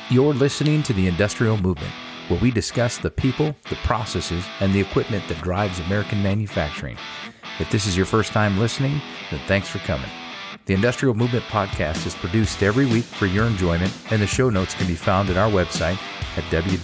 You're listening to the Industrial Movement, where we discuss the people, the processes, and the equipment that drives American manufacturing. If this is your first time listening, then thanks for coming. The Industrial Movement podcast is produced every week for your enjoyment, and the show notes can be found at our website at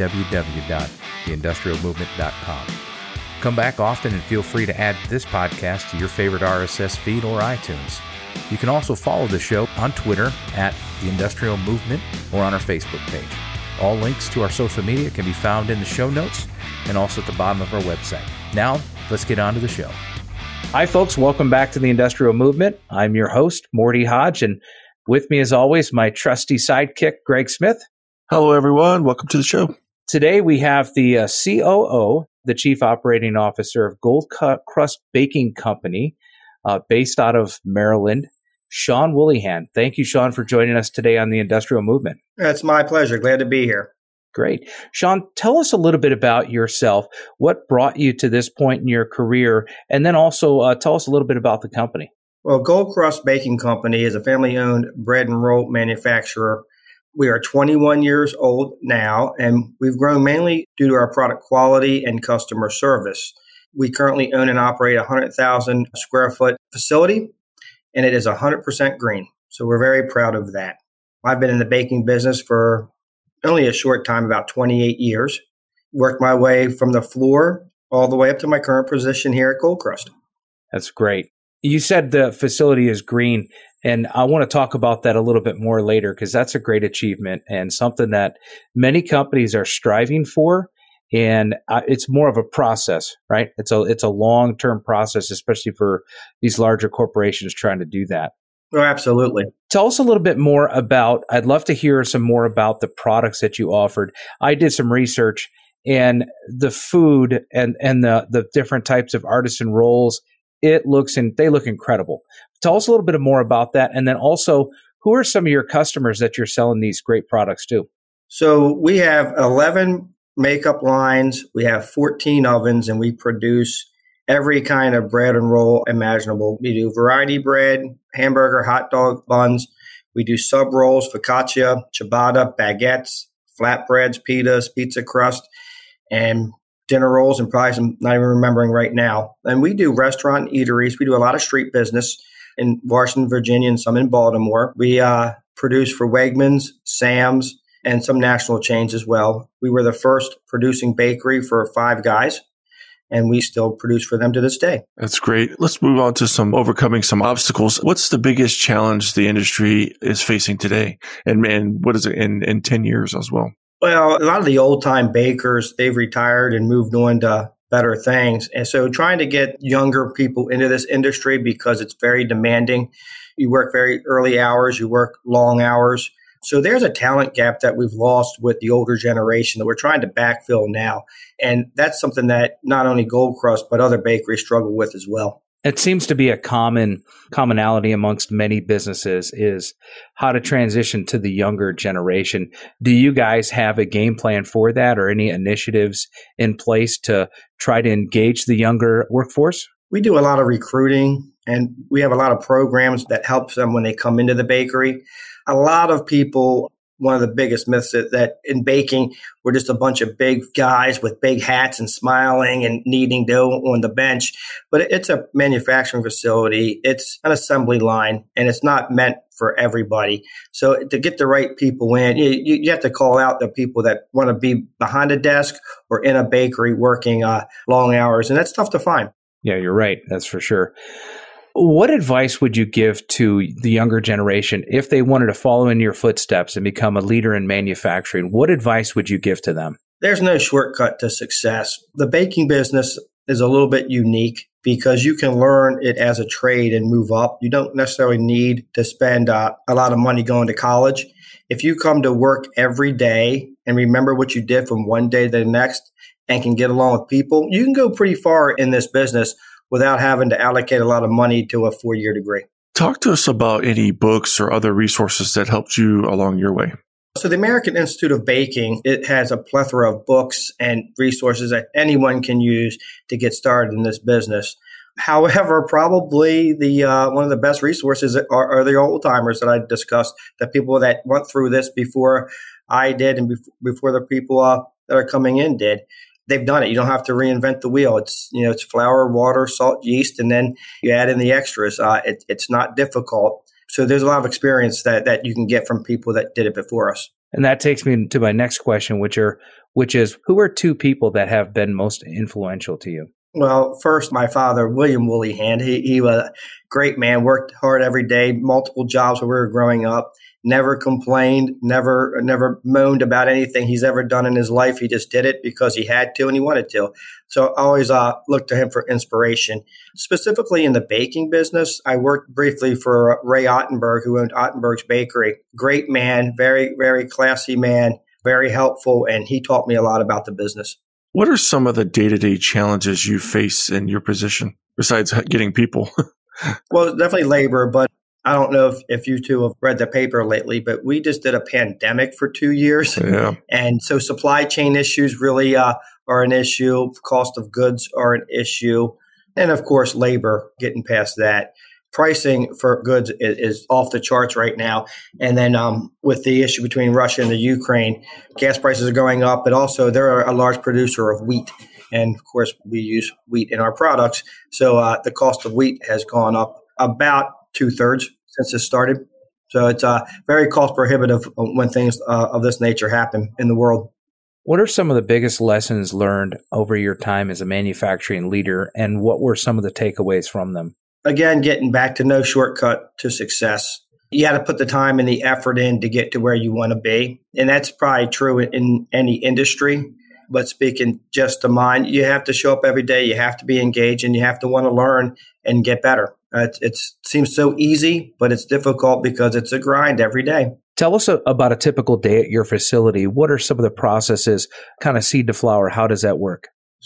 www.theindustrialmovement.com. Come back often and feel free to add this podcast to your favorite RSS feed or iTunes. You can also follow the show on Twitter at The Industrial Movement or on our Facebook page. All links to our social media can be found in the show notes and also at the bottom of our website. Now, let's get on to the show. Hi, folks. Welcome back to The Industrial Movement. I'm your host, Morty Hodge, and with me, as always, my trusty sidekick, Greg Smith. Hello, everyone. Welcome to the show. Today, we have the COO, the Chief Operating Officer of Gold Crust Baking Company, based out of Maryland, Sean Woollyhan. Thank you, Sean, for joining us today on The Industrial Movement. It's my pleasure. Glad to be here. Great. Sean, tell us a little bit about yourself. What brought you to this point in your career? And then also tell us a little bit about the company. Well, Gold Crust Baking Company is a family-owned bread and roll manufacturer. We are 21 years old now, and we've grown mainly due to our product quality and customer service. We currently own and operate a 100,000 square foot facility, and it is 100% green. So we're very proud of that. I've been in the baking business for only a short time, about 28 years. Worked my way from the floor all the way up to my current position here at Gold Crust. That's great. You said the facility is green, and I want to talk about that a little bit more later because that's a great achievement and something that many companies are striving for. And it's more of a process, right? It's a long-term process, especially for these larger corporations trying to do that. Oh, absolutely. Tell us a little bit more about, I'd love to hear some more about the products that you offered. I did some research, and the food and the different types of artisan rolls, they look incredible. Tell us a little bit more about that. And then also, who are some of your customers that you're selling these great products to? So we have 11 makeup lines. We have 14 ovens, and we produce every kind of bread and roll imaginable. We do variety bread, hamburger, hot dog buns. We do sub rolls, focaccia, ciabatta, baguettes, flatbreads, pitas, pizza crust, and dinner rolls, and probably I'm not even remembering right now. And we do restaurant and eateries. We do a lot of street business in Washington, Virginia, and some in Baltimore. We produce for Wegmans, Sam's, and some national chains as well. We were the first producing bakery for Five Guys, and we still produce for them to this day. That's great. Let's move on to overcoming some obstacles. What's the biggest challenge the industry is facing today? And what is it in 10 years as well? Well, a lot of the old-time bakers, they've retired and moved on to better things. And so trying to get younger people into this industry because it's very demanding. You work very early hours, you work long hours. So there's a talent gap that we've lost with the older generation that we're trying to backfill now. And that's something that not only Gold Crust, but other bakeries struggle with as well. It seems to be a commonality amongst many businesses is how to transition to the younger generation. Do you guys have a game plan for that or any initiatives in place to try to engage the younger workforce? We do a lot of recruiting, and we have a lot of programs that help them when they come into the bakery. A lot of people, one of the biggest myths that in baking, we're just a bunch of big guys with big hats and smiling and kneading dough on the bench. But it's a manufacturing facility. It's an assembly line, and it's not meant for everybody. So to get the right people in, you have to call out the people that want to be behind a desk or in a bakery working long hours. And that's tough to find. Yeah, you're right. That's for sure. What advice would you give to the younger generation if they wanted to follow in your footsteps and become a leader in manufacturing? What advice would you give to them? There's no shortcut to success. The baking business is a little bit unique because you can learn it as a trade and move up. You don't necessarily need to spend a lot of money going to college. If you come to work every day and remember what you did from one day to the next and can get along with people, you can go pretty far in this business without having to allocate a lot of money to a 4-year degree. Talk to us about any books or other resources that helped you along your way. So the American Institute of Baking, it has a plethora of books and resources that anyone can use to get started in this business. However, probably the one of the best resources are the old timers that I discussed, the people that went through this before I did and before the people that are coming in did. They've done it. You don't have to reinvent the wheel. It's flour, water, salt, yeast, and then you add in the extras. It's not difficult. So there's a lot of experience that you can get from people that did it before us. And that takes me to my next question, which is, who are two people that have been most influential to you? Well, first, my father, William Woolley Hand. He was a great man, worked hard every day, multiple jobs when we were growing up, never complained, never moaned about anything he's ever done in his life. He just did it because he had to and he wanted to. So I always looked to him for inspiration. Specifically in the baking business, I worked briefly for Ray Ottenberg, who owned Ottenberg's Bakery. Great man, very, very classy man, very helpful, and he taught me a lot about the business. What are some of the day-to-day challenges you face in your position besides getting people? Well, definitely labor, but I don't know if you two have read the paper lately, but we just did a pandemic for 2 years. Yeah. And so supply chain issues really are an issue. Cost of goods are an issue. And of course, labor, getting past that. Pricing for goods is off the charts right now. And then with the issue between Russia and the Ukraine, gas prices are going up, but also they're a large producer of wheat. And of course, we use wheat in our products. So the cost of wheat has gone up about 2/3 since it started. So it's very cost prohibitive when things of this nature happen in the world. What are some of the biggest lessons learned over your time as a manufacturing leader, and what were some of the takeaways from them? Again, getting back to no shortcut to success. You got to put the time and the effort in to get to where you want to be. And that's probably true in any industry. But speaking just to mine, you have to show up every day. You have to be engaged and you have to want to learn and get better. It seems so easy, but it's difficult because it's a grind every day. Tell us about a typical day at your facility. What are some of the processes, kind of seed to flour? How does that work?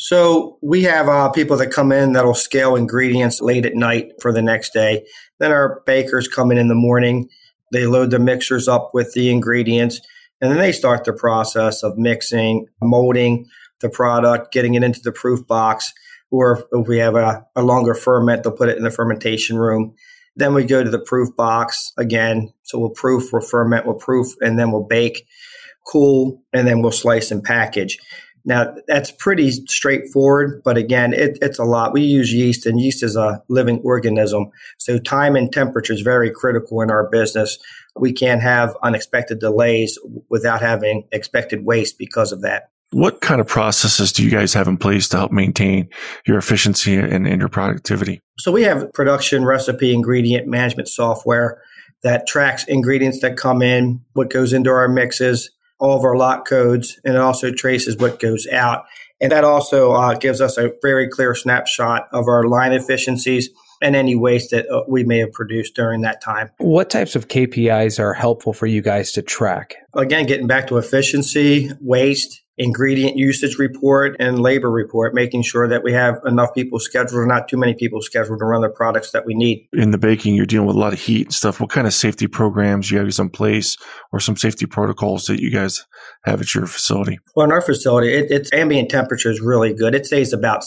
So we have people that come in that'll scale ingredients late at night for the next day. Then our bakers come in the morning. They load the mixers up with the ingredients, and then they start the process of mixing, molding the product, getting it into the proof box. Or if we have a longer ferment, they'll put it in the fermentation room. Then we go to the proof box again. So we'll proof, we'll ferment, we'll proof, and then we'll bake, cool, and then we'll slice and package. Now, that's pretty straightforward, but again, it's a lot. We use yeast, and yeast is a living organism. So time and temperature is very critical in our business. We can't have unexpected delays without having expected waste because of that. What kind of processes do you guys have in place to help maintain your efficiency and your productivity? So we have production recipe ingredient management software that tracks ingredients that come in, what goes into our mixes, all of our lot codes, and it also traces what goes out. And that also gives us a very clear snapshot of our line efficiencies and any waste that we may have produced during that time. What types of KPIs are helpful for you guys to track? Again, getting back to efficiency, waste, ingredient usage report, and labor report, making sure that we have enough people scheduled or not too many people scheduled to run the products that we need. In the baking, you're dealing with a lot of heat and stuff. What kind of safety programs you have in place or some safety protocols that you guys have at your facility? Well, in our facility, its ambient temperature is really good. It stays about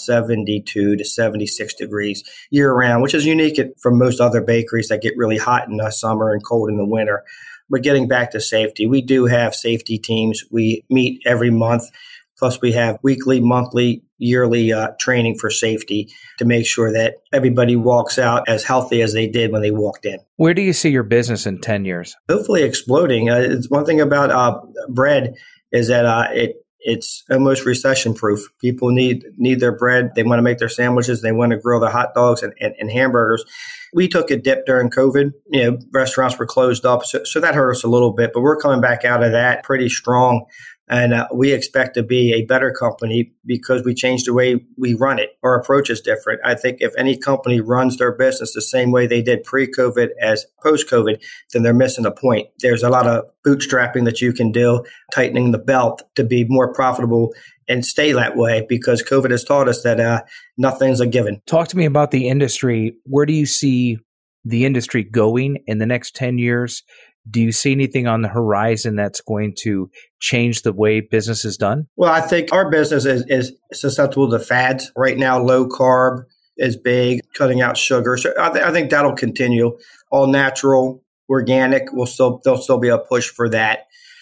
72 to 76 degrees year round, which is unique from most other bakeries that get really hot in the summer and cold in the winter. But getting back to safety, we do have safety teams. We meet every month. Plus, we have weekly, monthly, yearly training for safety to make sure that everybody walks out as healthy as they did when they walked in. Where do you see your business in 10 years? Hopefully exploding. It's one thing about bread is that it's almost recession proof. People need their bread. They want to make their sandwiches. They want to grill their hot dogs and hamburgers. We took a dip during COVID. Restaurants were closed up. So that hurt us a little bit, but we're coming back out of that pretty strong. And we expect to be a better company because we changed the way we run it. Our approach is different. I think if any company runs their business the same way they did pre-COVID as post-COVID, then they're missing a point. There's a lot of bootstrapping that you can do, tightening the belt to be more profitable and stay that way because COVID has taught us that nothing's a given. Talk to me about the industry. Where do you see the industry going in the next 10 years? Do you see anything on the horizon that's going to change the way business is done? Well, I think our business is susceptible to fads. Right now, low carb is big, cutting out sugar. So I think that'll continue. All natural, organic, there'll still be a push for that.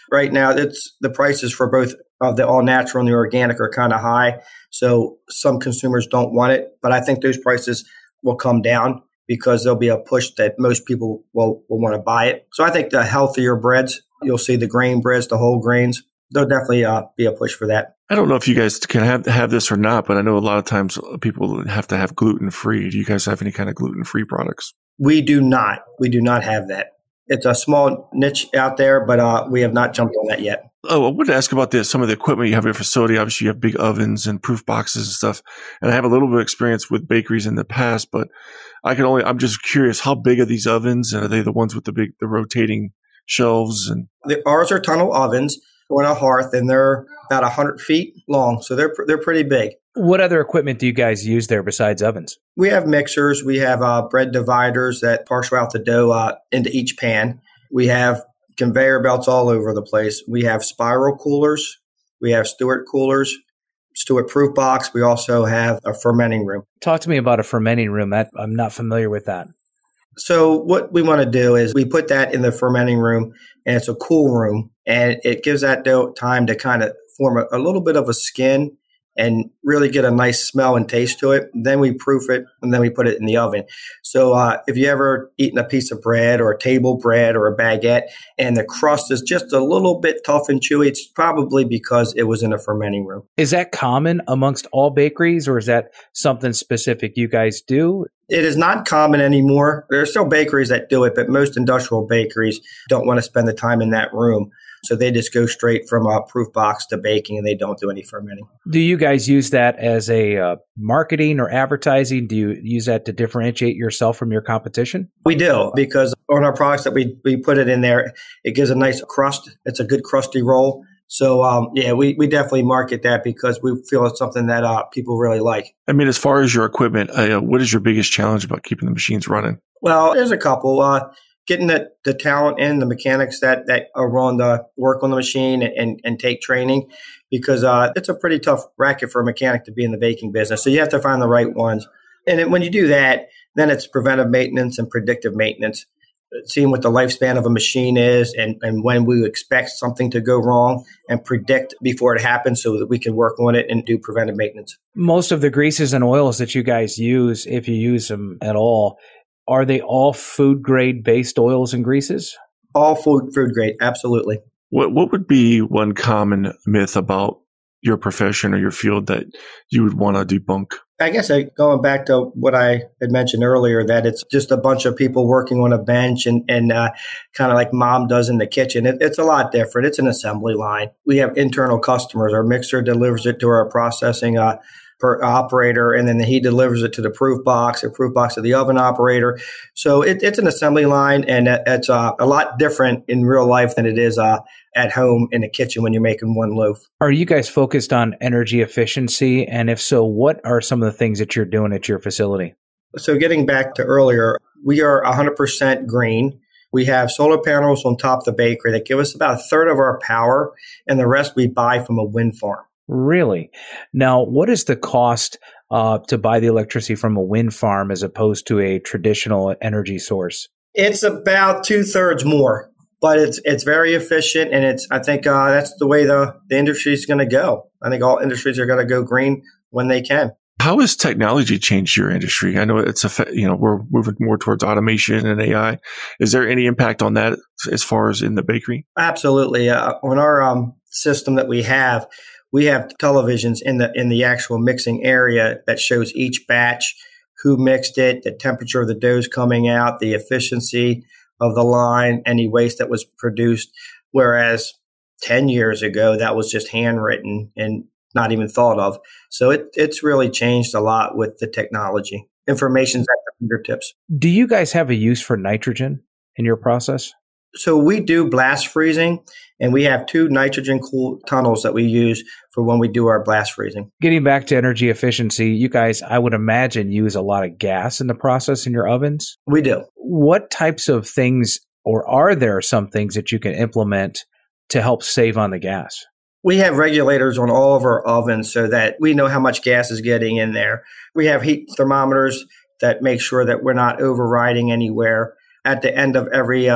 Right now, it's the prices for both of the all natural and the organic are kind of high. So some consumers don't want it, but I think those prices will come down because there'll be a push that most people will want to buy it. So I think the healthier breads, you'll see the grain breads, the whole grains, there'll definitely be a push for that. I don't know if you guys can have this or not, but I know a lot of times people have to have gluten-free. Do you guys have any kind of gluten-free products? We do not. We do not have that. It's a small niche out there, but we have not jumped on that yet. Oh, I wanted to ask about some of the equipment you have at your facility. Obviously, you have big ovens and proof boxes and stuff. And I have a little bit of experience with bakeries in the past, but I'm just curious, how big are these ovens? And are they the ones with the rotating shelves? And ours are tunnel ovens on a hearth, and they're about 100 feet long. So they're pretty big. What other equipment do you guys use there besides ovens? We have mixers. We have bread dividers that parcel out the dough into each pan. We have conveyor belts all over the place. We have spiral coolers. We have Stewart coolers, Stewart proof box. We also have a fermenting room. Talk to me about a fermenting room. I'm not familiar with that. So what we want to do is we put that in the fermenting room, and it's a cool room, and it gives that dough time to kind of form a little bit of a skin and really get a nice smell and taste to it. Then we proof it, and then we put it in the oven. So if you ever eaten a piece of bread or a table bread or a baguette and the crust is just a little bit tough and chewy, it's probably because it was in a fermenting room. Is that common amongst all bakeries, or is that something specific you guys do? It is not common anymore. There are still bakeries that do it, but most industrial bakeries don't want to spend the time in that room. So they just go straight from a proof box to baking, and they don't do any fermenting. Do you guys use that as a marketing or advertising? Do you use that to differentiate yourself from your competition? We do, because on our products that we put it in there, it gives a nice crust. It's a good crusty roll. So, we definitely market that because we feel it's something that people really like. I mean, as far as your equipment, what is your biggest challenge about keeping the machines running? Well, there's a couple. Getting the talent in, the mechanics that are willing to work on the machine and take training, because it's a pretty tough racket for a mechanic to be in the baking business. So you have to find the right ones. And then when you do that, then it's preventive maintenance and predictive maintenance, seeing what the lifespan of a machine is and when we expect something to go wrong and predict before it happens so that we can work on it and do preventive maintenance. Most of the greases and oils that you guys use, if you use them at all, are they all food grade based oils and greases? All food grade, absolutely. What would be one common myth about your profession or your field that you would want to debunk? I guess going back to what I had mentioned earlier, that it's just a bunch of people working on a bench and kind of like mom does in the kitchen. It's a lot different. It's an assembly line. We have internal customers. Our mixer delivers it to our processing per operator, and then he delivers it to the proof box to the oven operator. So it's an assembly line, and it's a lot different in real life than it is at home in the kitchen when you're making one loaf. Are you guys focused on energy efficiency? And if so, what are some of the things that you're doing at your facility? So getting back to earlier, we are 100% green. We have solar panels on top of the bakery that give us about a third of our power, and the rest we buy from a wind farm. Really? Now, what is the cost to buy the electricity from a wind farm as opposed to a traditional energy source? It's about 2/3 more, but it's very efficient, and I think that's the way the industry is going to go. I think all industries are going to go green when they can. How has technology changed your industry? I know we're moving more towards automation and AI. Is there any impact on that as far as in the bakery? Absolutely. On our system that we have televisions in the actual mixing area that shows each batch, who mixed it, the temperature of the doughs coming out, the efficiency of the line, any waste that was produced. Whereas 10 years ago, that was just handwritten and not even thought of. So it's really changed a lot with the technology. Information's at the fingertips. Do you guys have a use for nitrogen in your process? So we do blast freezing, and we have 2 nitrogen-cooled tunnels that we use for when we do our blast freezing. Getting back to energy efficiency, you guys, I would imagine, use a lot of gas in the process in your ovens? We do. What types of things, or are there some things that you can implement to help save on the gas? We have regulators on all of our ovens so that we know how much gas is getting in there. We have heat thermometers that make sure that we're not overriding anywhere. At the end of every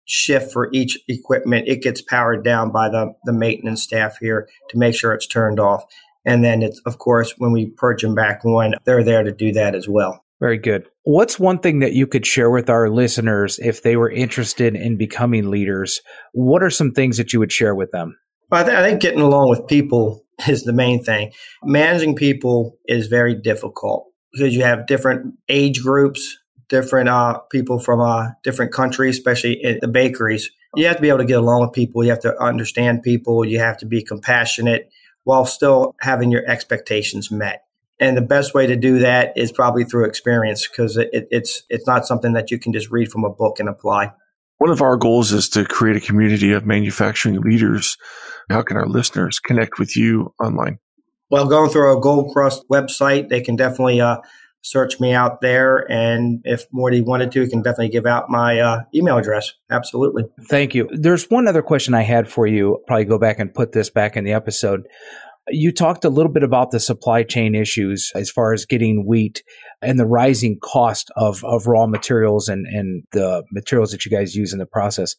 shift for each equipment, it gets powered down by the maintenance staff here to make sure it's turned off. And then it's, of course, when we purge them back on, they're there to do that as well. Very good. What's one thing that you could share with our listeners if they were interested in becoming leaders? What are some things that you would share with them? Well, I think getting along with people is the main thing. Managing people is very difficult because you have different age groups, different people from different countries, especially in the bakeries. You have to be able to get along with people. You have to understand people. You have to be compassionate while still having your expectations met. And the best way to do that is probably through experience, because it's not something that you can just read from a book and apply. One of our goals is to create a community of manufacturing leaders. How can our listeners connect with you online? Well, going through our Gold Crust website, they can definitely search me out there. And if Morty wanted to, he can definitely give out my email address. Absolutely. Thank you. There's one other question I had for you. I'll probably go back and put this back in the episode. You talked a little bit about the supply chain issues as far as getting wheat and the rising cost of raw materials and the materials that you guys use in the process.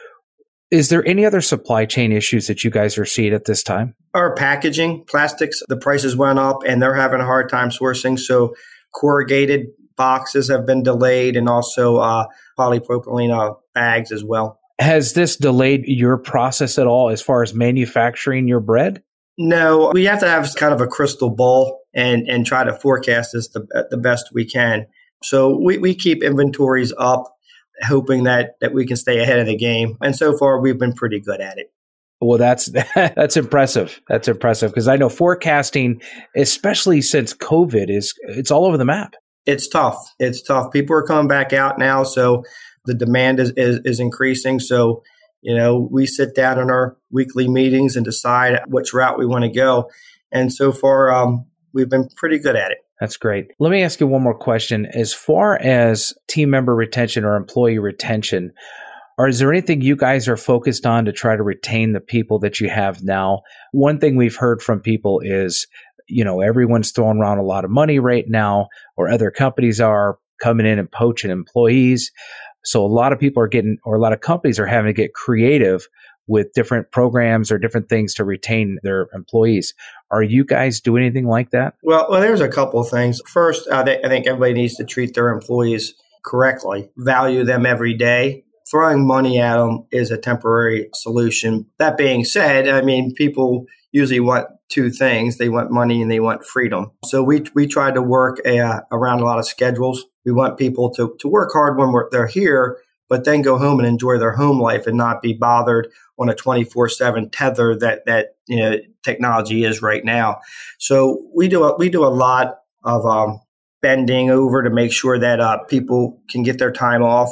Is there any other supply chain issues that you guys are seeing at this time? Our packaging, plastics, the prices went up and they're having a hard time sourcing. So corrugated boxes have been delayed, and also polypropylene bags as well. Has this delayed your process at all as far as manufacturing your bread? No, we have to have kind of a crystal ball and try to forecast this the best we can. So we keep inventories up, hoping that we can stay ahead of the game. And so far, we've been pretty good at it. Well, that's impressive. That's impressive, because I know forecasting, especially since COVID, it's all over the map. It's tough. It's tough. People are coming back out now, so the demand is increasing. So, we sit down in our weekly meetings and decide which route we want to go. And so far, we've been pretty good at it. That's great. Let me ask you one more question. As far as team member retention or employee retention, is there anything you guys are focused on to try to retain the people that you have now? One thing we've heard from people is, everyone's throwing around a lot of money right now, or other companies are coming in and poaching employees. So a lot of people a lot of companies are having to get creative with different programs or different things to retain their employees. Are you guys doing anything like that? Well, there's a couple of things. First, I think everybody needs to treat their employees correctly, value them every day. Throwing money at them is a temporary solution. That being said, people usually want two things. They want money and they want freedom. So we try to work around a lot of schedules. We want people to work hard when they're here, but then go home and enjoy their home life and not be bothered on a 24/7 tether that technology is right now. So we do a lot of bending over to make sure that people can get their time off.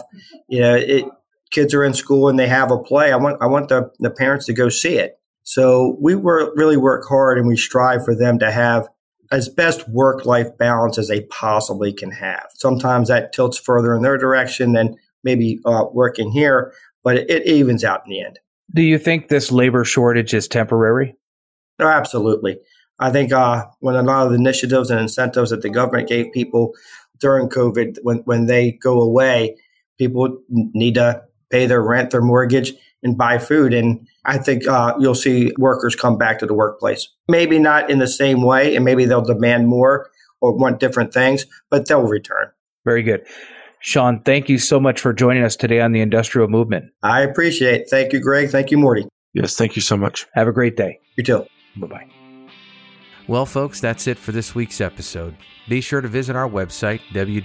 Kids are in school and they have a play. I want the parents to go see it. So we really work hard, and we strive for them to have as best work-life balance as they possibly can have. Sometimes that tilts further in their direction than maybe working here, but it evens out in the end. Do you think this labor shortage is temporary? No, absolutely. I think when a lot of the initiatives and incentives that the government gave people during COVID, when they go away, people need to pay their rent, their mortgage, and buy food. And I think you'll see workers come back to the workplace. Maybe not in the same way, and maybe they'll demand more or want different things, but they'll return. Very good. Sean, thank you so much for joining us today on the Industrial Movement. I appreciate it. Thank you, Greg. Thank you, Morty. Yes, thank you so much. Have a great day. You too. Bye-bye. Well, folks, that's it for this week's episode. Be sure to visit our website,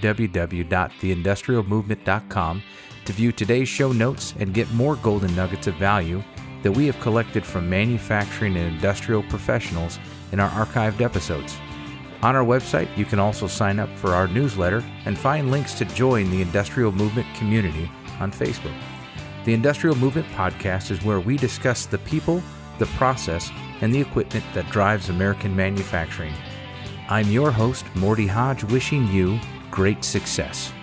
www.theindustrialmovement.com, to view today's show notes and get more golden nuggets of value that we have collected from manufacturing and industrial professionals in our archived episodes. On our website, you can also sign up for our newsletter and find links to join the Industrial Movement community on Facebook. The Industrial Movement podcast is where we discuss the people, the process, and the equipment that drives American manufacturing. I'm your host, Morty Hodge, wishing you great success.